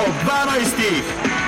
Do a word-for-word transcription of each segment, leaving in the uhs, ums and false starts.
dvanajstih.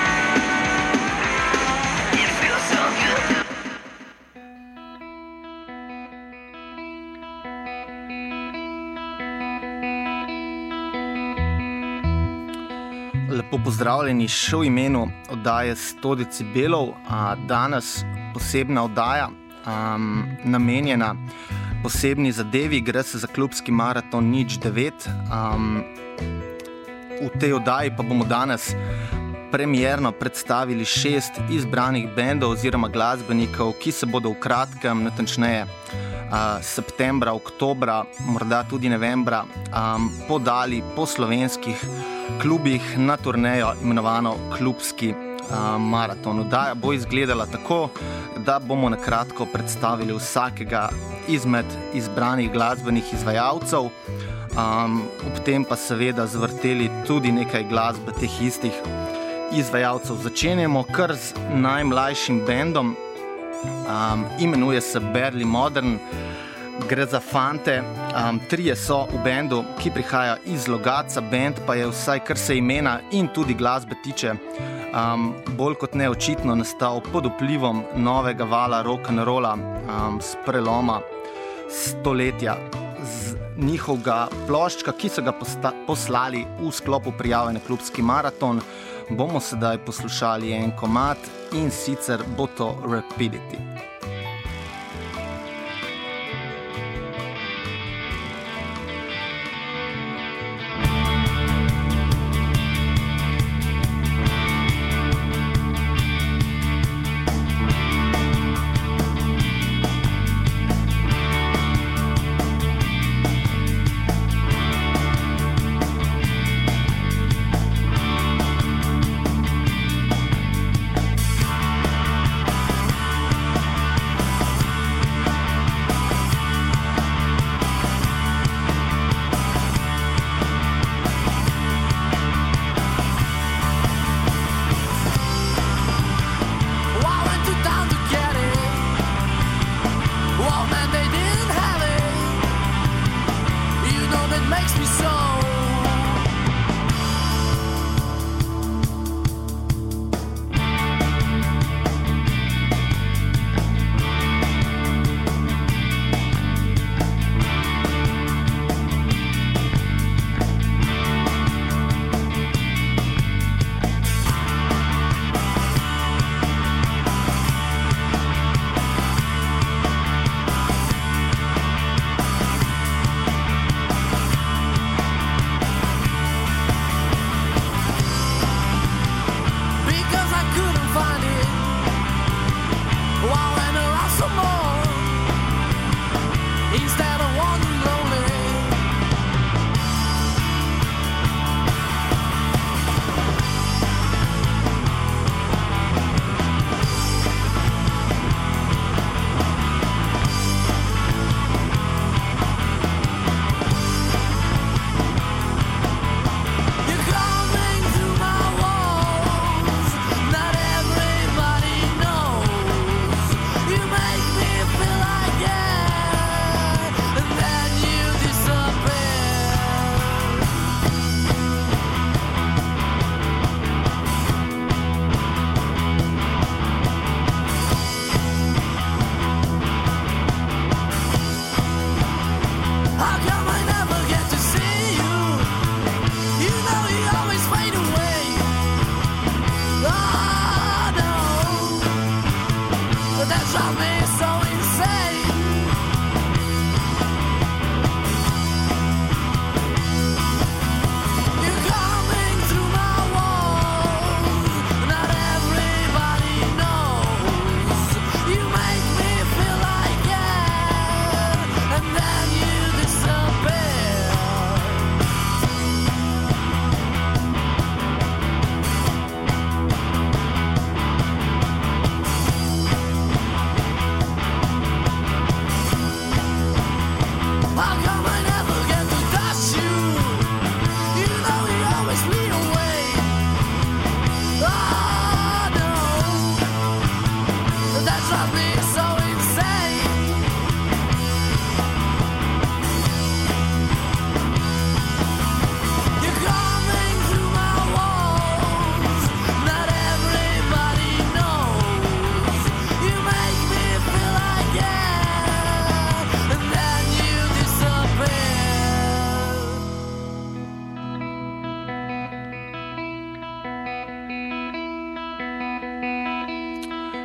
Lepo pozdravljeni še v imenu oddaje sto decibelov. Danes posebna oddaja, um, namenjena posebni zadevi, gre se za klubski maraton nič devet. Um, v tej oddaji pa bomo danes premierno predstavili šest izbranih bendov oziroma glasbenikov, ki se bodo v kratkem, natančneje uh, septembra, oktobra, morda tudi novembra, um, podali po slovenskih klubih na turnejo imenovano klubski uh, maraton. Oddaja bo izgledala tako, da bomo na kratko predstavili vsakega izmed izbranih glasbenih izvajalcev, um, ob tem pa seveda zvrteli tudi nekaj glasbe teh istih izvajalcev. Začenjamo kar z najmlajšim bendom, um, imenuje se Barely Modern. Gre za fante, um, trije so v bendu, ki prihaja iz Logatca. Bend pa je vsaj kar se imena in tudi glasbe tiče um, bolj kot neočitno nastal pod vplivom novega vala rock'n'rolla, um, s preloma stoletja. Z njihovega ploščka, ki so ga posta- poslali v sklopu prijave na klubski maraton, bomo sedaj poslušali en komad, in sicer bo to Rapidity.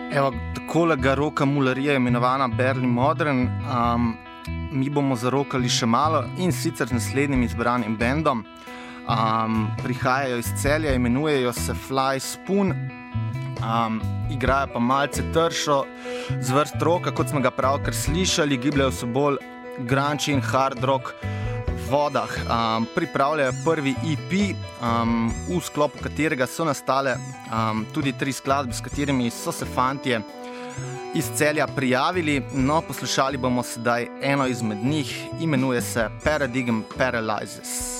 Evo, takolega roka mularija je imenovana Berlin Modern. Um, mi bomo zarokali še malo in sicer z naslednjim izbranim bendom. Um, prihajajo iz Celja, imenujejo se Fly Spoon. Um, igrajo pa malce tršo z vrst roka, kot smo ga pravkar slišali, gibljajo se bolj grunge in hard rock vodah. Um, pripravljajo prvi E P, um, v sklopu katerega so nastale um, tudi tri skladbe, s katerimi so se fantje iz Celja prijavili. No, poslušali bomo sedaj eno izmed njih, imenuje se Paradigm Paralyzes.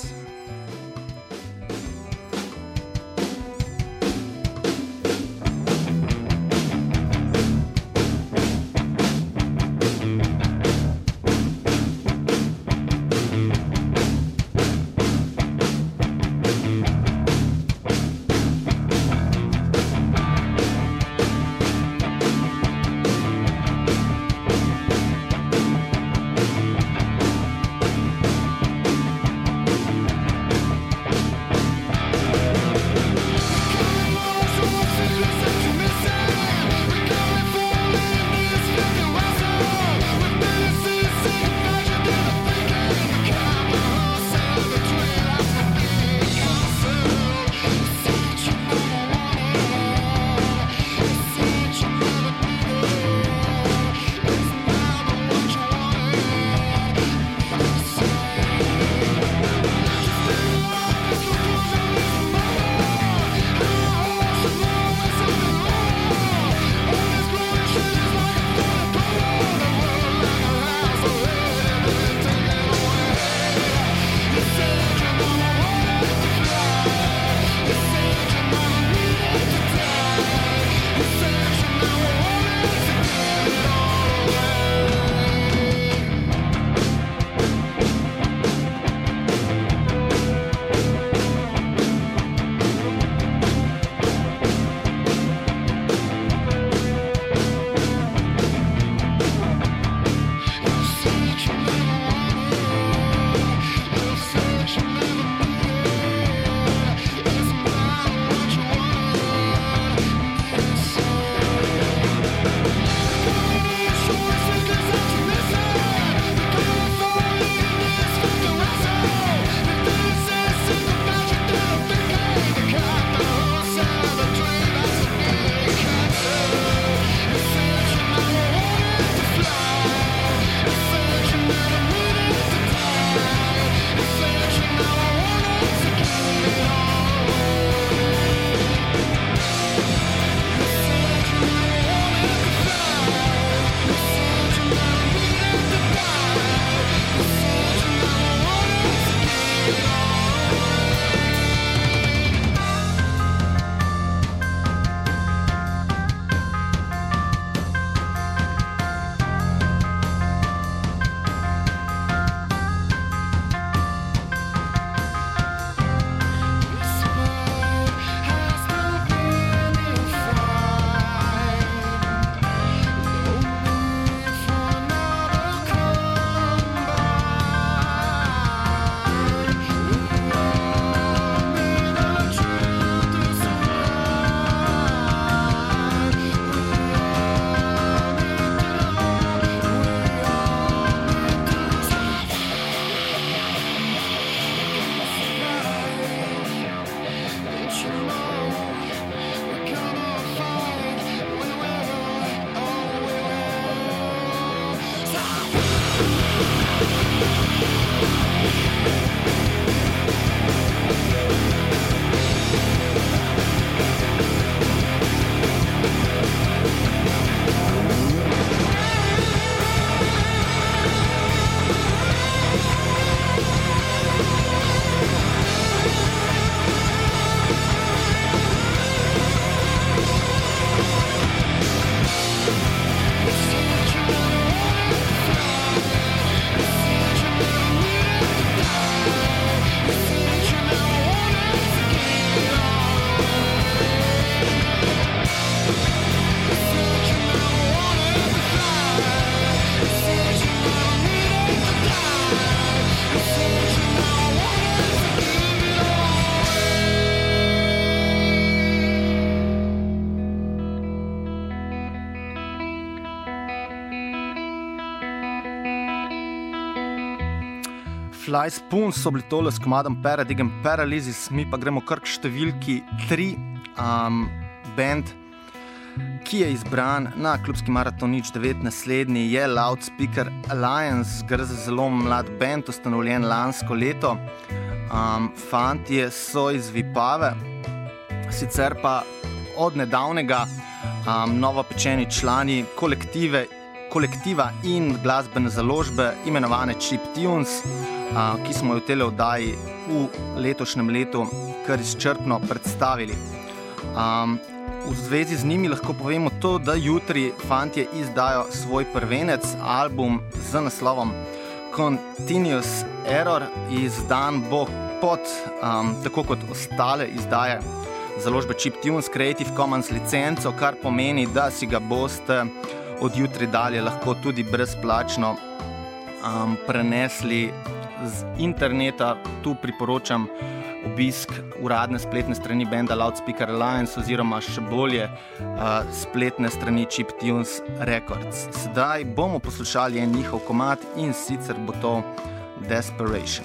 Fly Spoon so bili tole s komadom Paradigm Paralysis, mi pa gremo kar k številki tri. Um, band, ki je izbran na klubski maraton nič devet, naslednji je Loudspeaker Alliance, gre za zelo mlad band, ustanovljen lansko leto. Um, fantje so iz Vipave, sicer pa od nedavnega um, novopečeni člani kolektive kolektiva in glasbene založbe imenovane Chiptunes, uh, ki smo jo v tele oddaji v letošnjem letu kar izčrpno predstavili. Um, v zvezi z njimi lahko povemo to, da jutri fantje izdajo svoj prvenec, album z naslovom Continuous Error. Izdan bo pod, um, tako kot ostale izdaje založbe Chiptunes, Creative Commons licenco, kar pomeni, da si ga boste od jutri dalje lahko tudi brezplačno um, prenesli z interneta. Tu priporočam obisk uradne spletne strani benda Loudspeaker Alliance oziroma še bolje uh, spletne strani Chiptunes Records. Sedaj bomo poslušali en njihov komad in sicer bo to Desperation.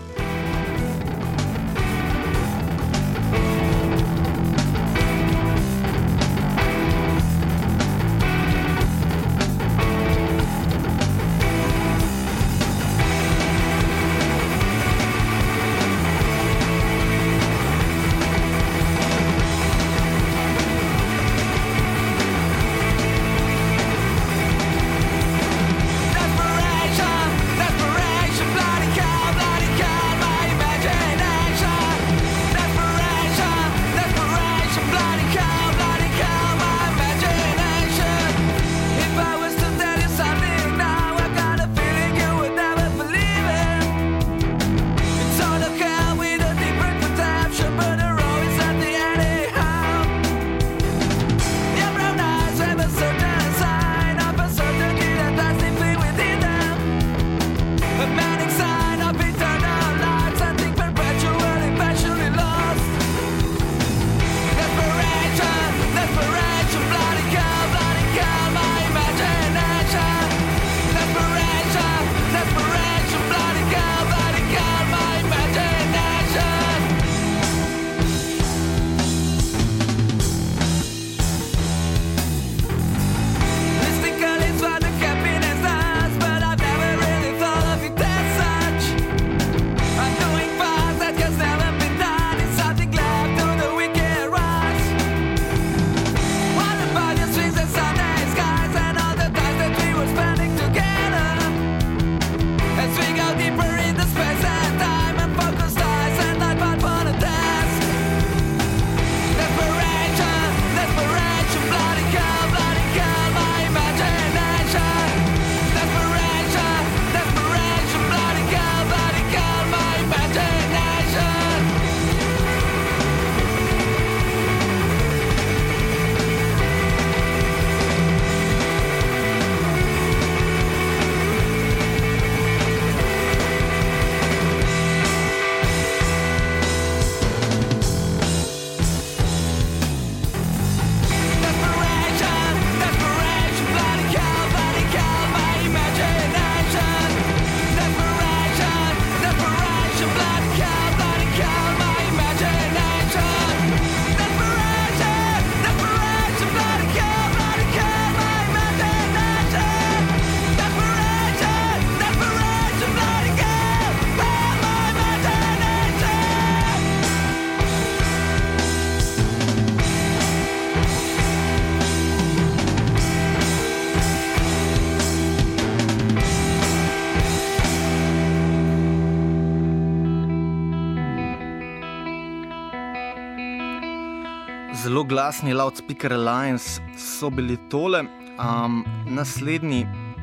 Zelo glasni Loudspeaker Alliance so bili tole. Um, naslednji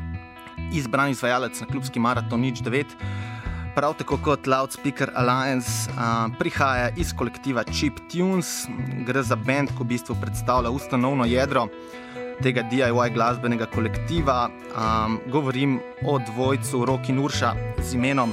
izbrani izvajalec na klubski maraton nič devet, prav tako kot Loudspeaker Alliance, uh, prihaja iz kolektiva Chiptunes. Gre za band, ki v bistvu predstavlja ustanovno jedro tega D I Y glasbenega kolektiva. Um, govorim o dvojcu Rok in Urša z imenom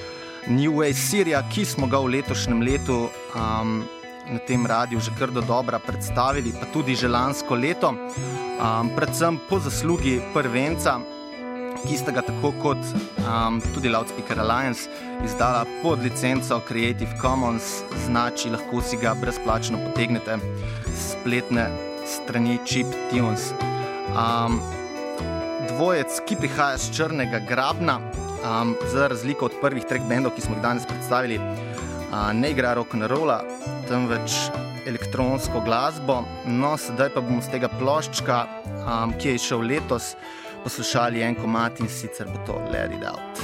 New Way Syria, ki smo ga v letošnjem letu um, na tem radiju že kar do dobra predstavili, pa tudi že lansko leto. Um, predvsem po zaslugi prvenca, ki sta ga tako kot um, tudi Loudspeaker Alliance izdala pod licenco Creative Commons, znači lahko si ga brezplačno potegnete s spletne strani Chiptunes. Um, dvojec, ki prihaja z Črnega Grabna, um, za razliko od prvih treh bendov, ki smo jih danes predstavili, uh, ne igra rock'n'rolla, temveč elektronsko glasbo. No, sedaj pa bomo z tega ploščka, um, ki je išel letos, poslušali en komad in sicer bo to Let It Out.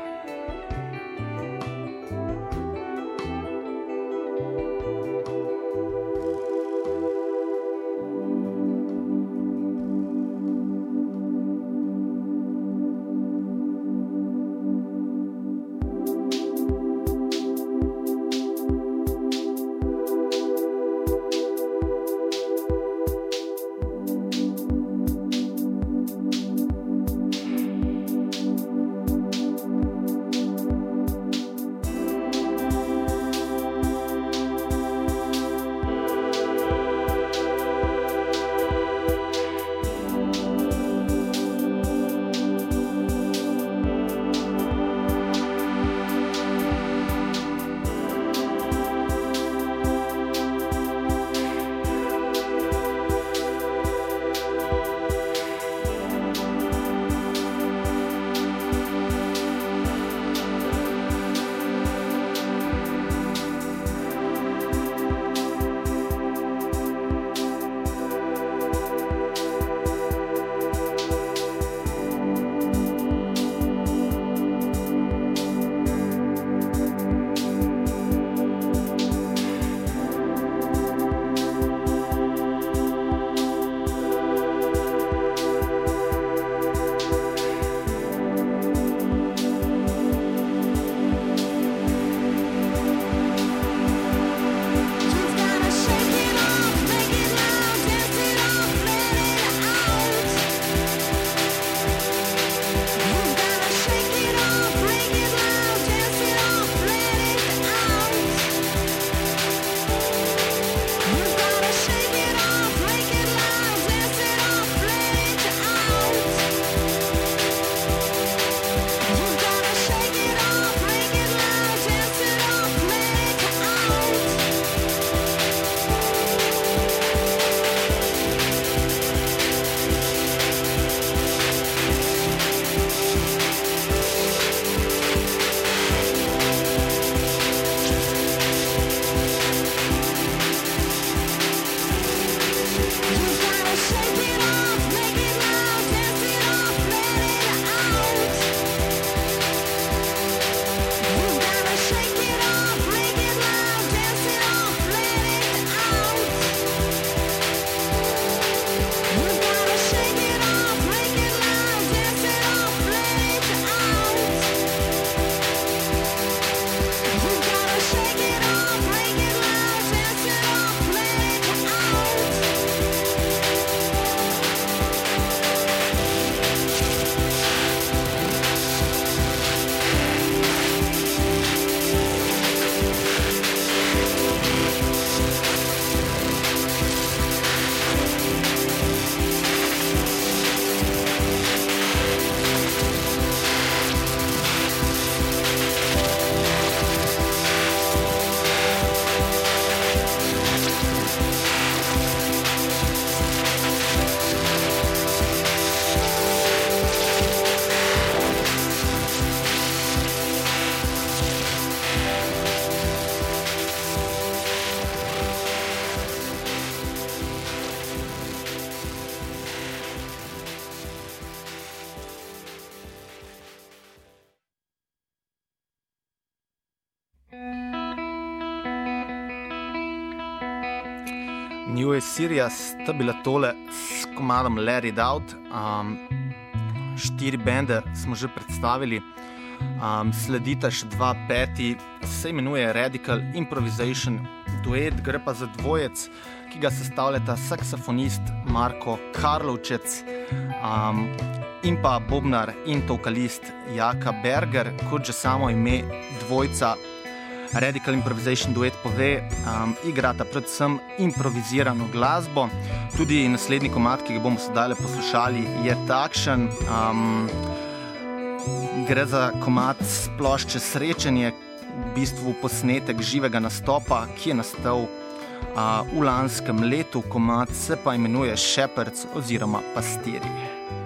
New Assyria sta bila tole s komadom Let It Out. Um, štiri bende smo že predstavili, um, sledita še dva peti, se imenuje Radical Improvisation Duet, gre pa za dvojec, ki ga sestavljata saksofonist Marko Karlovčec um, in pa bobnar in vokalist Jaka Berger. Kot že samo ime dvojca Radical Improvisation Duet pove, um, igrata predvsem improvizirano glasbo. Tudi naslednji komad, ki ga bomo sedaj poslušali, je takšen. Um, Gre za komad s plošče Srečanje, v bistvu posnetek živega nastopa, ki je nastal a, v lanskem letu. Komad se pa imenuje Shepherds oziroma Pastirji.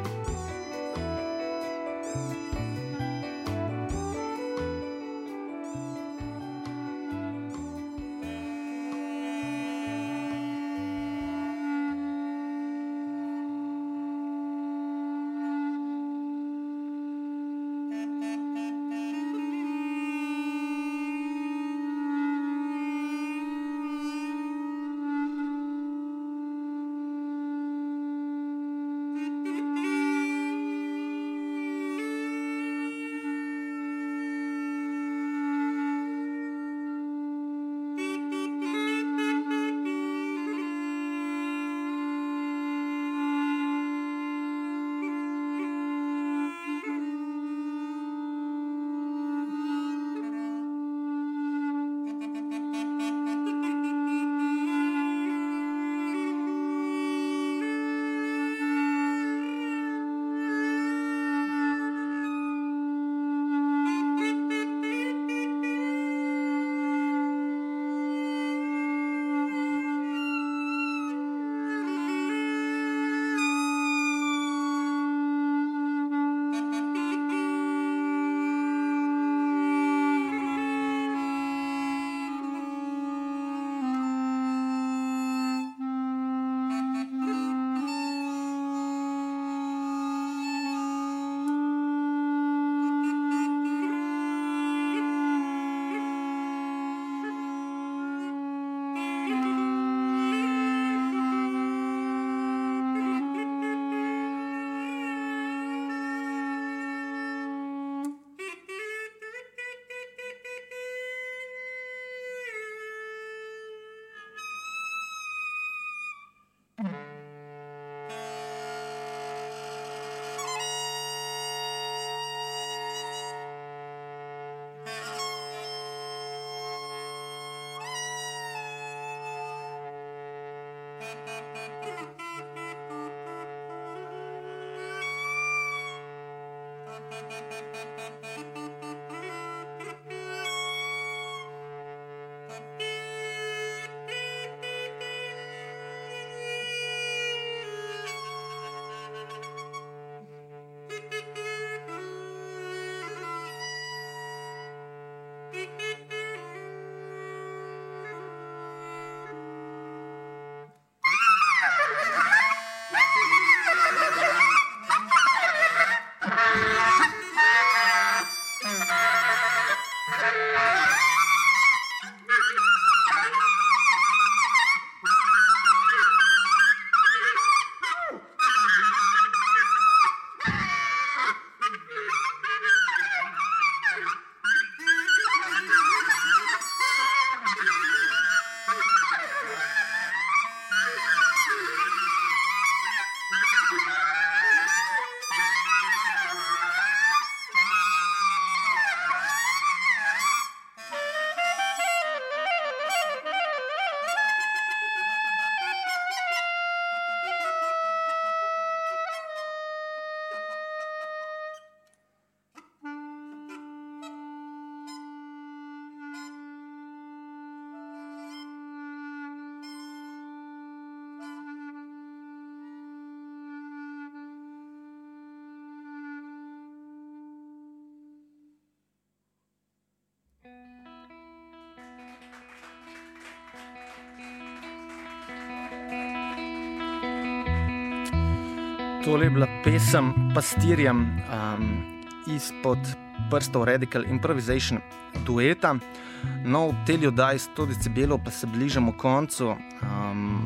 Tole je bila pesem Pastirjem um, izpod prstov Radical Improvisation dueta. No, v tej oddaji sto decibelov pa se bližamo koncu. Um,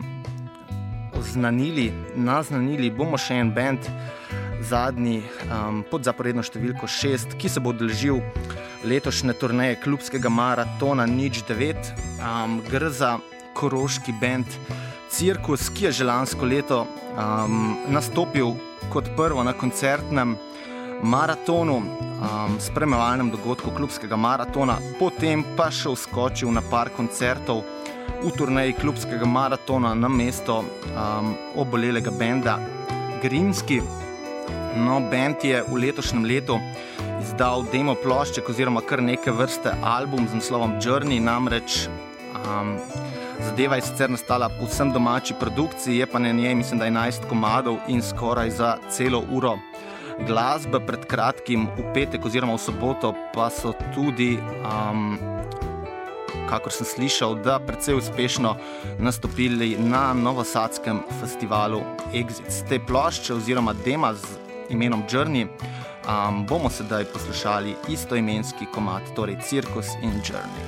oznanili, naznanili bomo še en band, zadnji um, pod zaporedno številko šest, ki se bo udeležil letošnje turneje klubskega maratona nič devet. Um, gre za koroški band Cirkus, ki je že lansko leto um, nastopil kot prvo na koncertnem maratonu, um, spremljevalnem dogodku klubskega maratona, potem pa še vskočil na par koncertov v turneji klubskega maratona na mesto um, obolelega benda Grimski. No, band je v letošnjem letu izdal demo plošček oziroma kar neke vrste album z naslovom Journey, namreč um, zadeva je sicer nastala po vsem domači produkciji, je pa na njej mislim, da enajst komadov in skoraj za celo uro glasbe. Pred kratkim v petek oziroma v soboto pa so tudi, um, kakor sem slišal, da precej uspešno nastopili na novosadskem festivalu Exit. Z te plošče oziroma dema z imenom Journey um, bomo sedaj poslušali istoimenski komad, torej Cirkus in Journey.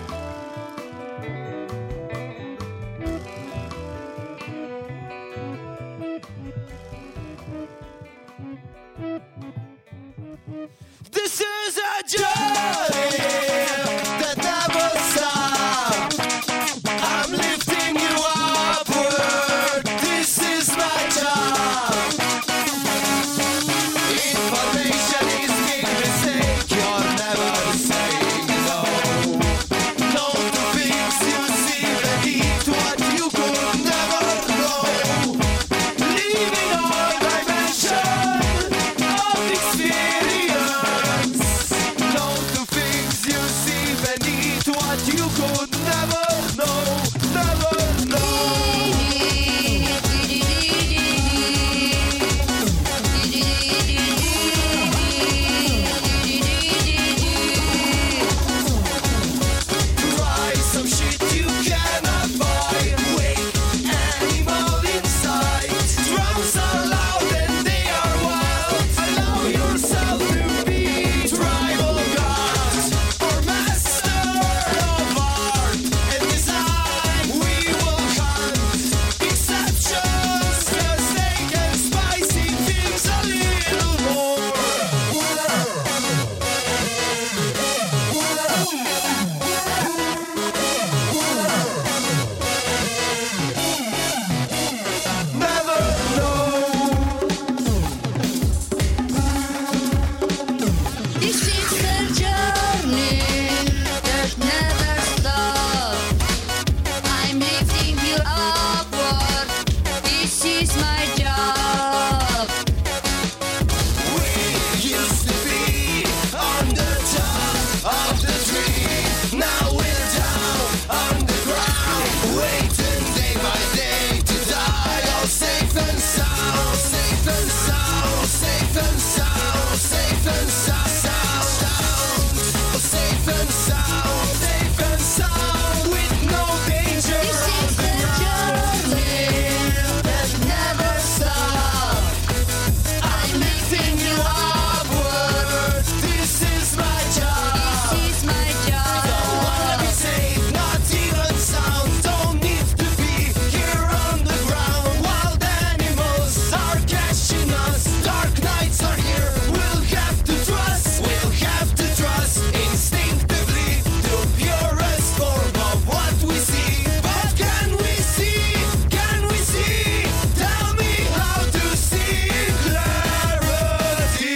This is a journey that never stops. I'm lifting you upward. This is my job. Information is big mistake. You're never saying no. No to things you see beneath what you could never know. Leaving all dimension of experience. No to things you see beneath what you could never know. Never know. Try some shit you cannot buy. Wake animal inside. Drums are loud and they are wild. Allow yourself to be tribal gods or master of art and design. We will hunt exceptions, cause they can spicy things a little more. Never know. This is the journey that never stops. I'm lifting you upward. This is my job. We used to be on the top of the tree. Now we're down on the ground, waiting day by day to die. All safe and sound, safe and sound, safe and sound, safe and sound, sound, sound. Safe and sound, safe and sound, with no danger This on is the the ground. journey that never stops. I'm lifting you upward. This is my job. This is my Don't wanna be job. safe, not even sound. Don't need to be here on the ground. Wild animals are catching us. Dark nights are here. We'll have to trust. We'll have to trust instinctively the purest form of what we see. But can we see? Can we see? Tell me how to see clarity.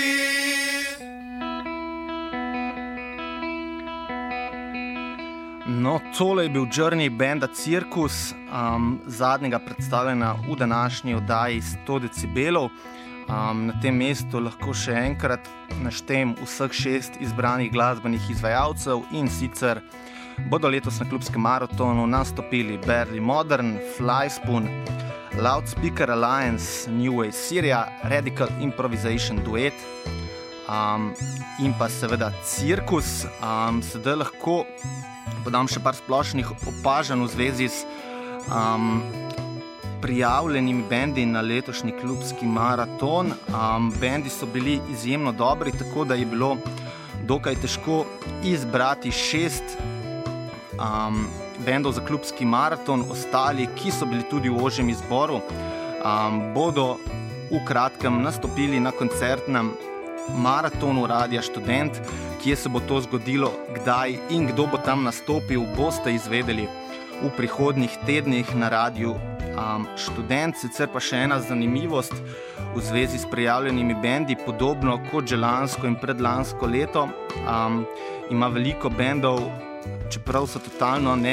No, tole je bil Journey benda Cirkus, um, zadnjega predstavljena v današnji oddaji sto decibelov. Um, na tem mestu lahko še enkrat naštem vseh šest izbranih glasbenih izvajalcev, in sicer bodo letos na klubskem maratonu nastopili Barely Modern, Flyspoon, Loudspeaker Alliance, New Way Syria, Radical Improvisation Duet um, in pa seveda Cirkus. Um, sedaj lahko podam še par splošnih opažanj v zvezi s um, prijavljenimi bendi na letošnji klubski maraton. Um, bendi so bili izjemno dobri, tako da je bilo dokaj težko izbrati šest um, bendov za klubski maraton. Ostali, ki so bili tudi v ožjem izboru, um, bodo v kratkem nastopili na koncertnem maratonu Radia Študent. Kje se bo to zgodilo, kdaj in kdo bo tam nastopil, boste izvedeli v prihodnjih tednih na Radiu um, Študent. Sicer pa še ena zanimivost v zvezi s prijavljenimi bendi, podobno kot že lansko in predlansko leto, um, ima veliko bendov, čeprav so totalno ne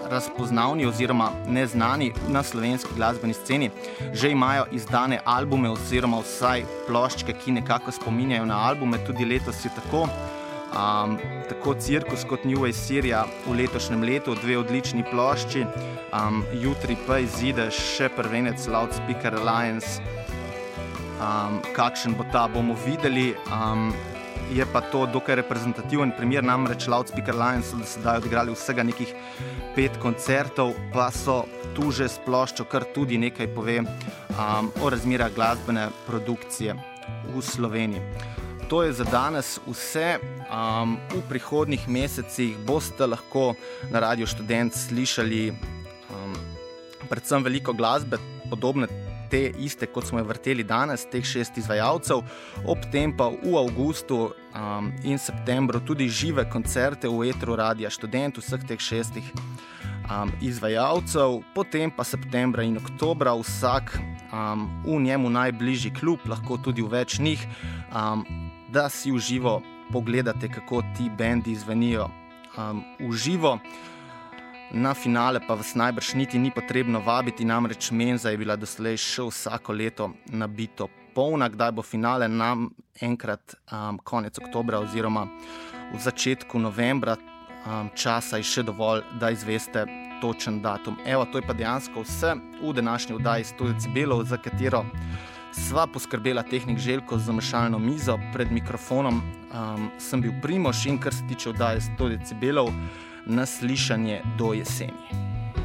razpoznavni oziroma neznani na slovenski glasbeni sceni, že imajo izdane albume oziroma vsaj ploščke, ki nekako spominjajo na albume. Tudi letos je tako. Um, tako Cirkus kot New Age Syria v letošnjem letu, dve odlični plošči. Um, jutri pa izide še prvenec Loudspeaker Alliance. Um, kakšen bo ta, bomo videli. Um, je pa to dokaj reprezentativen primer, namreč Loudspeaker Alliance so do sedaj odigrali vsega nekih pet koncertov, pa so tu že s ploščo kar tudi nekaj pove um, o razmerah glasbene produkcije v Sloveniji. To je za danes vse. Um, v prihodnjih mesecih boste lahko na Radiu Študent slišali um, predvsem veliko glasbe, podobne te iste, kot smo jo vrteli danes, teh šest izvajalcev. Ob tem pa v avgustu um, in septembru tudi žive koncerte v etru Radia Študent, vseh teh šestih um, izvajalcev. Potem pa septembra in oktobra vsak um, v njemu najbližji klub, lahko tudi v več njih, um, da si v živo pogledate, kako ti bendi zvenijo um, v živo. Na finale pa vas najbrž niti ni potrebno vabiti, namreč menza je bila doslej še vsako leto nabito polna. Kdaj bo finale, nam enkrat um, konec oktobra oziroma v začetku novembra. Um, časa je še dovolj, da izveste točen datum. Evo, to je pa dejansko vse v današnji oddaji sto decibelov, za katero sva poskrbela tehnik Željko z zamešalno mizo. Pred mikrofonom um, sem bil Primož in kar se tiče oddaje sto decibelov, na slišanje do jeseni.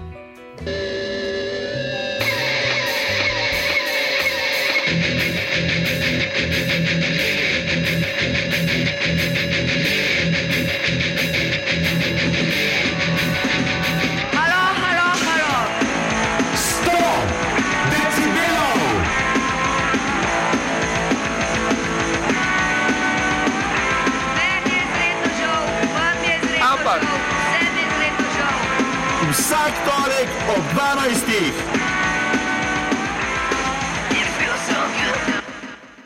Halo, halo, halo. sto decibelov! Meni je izredno žal, vam je izredno Ampak- žal, vsem je izredno žal. Vsak torek ob dvanajstih.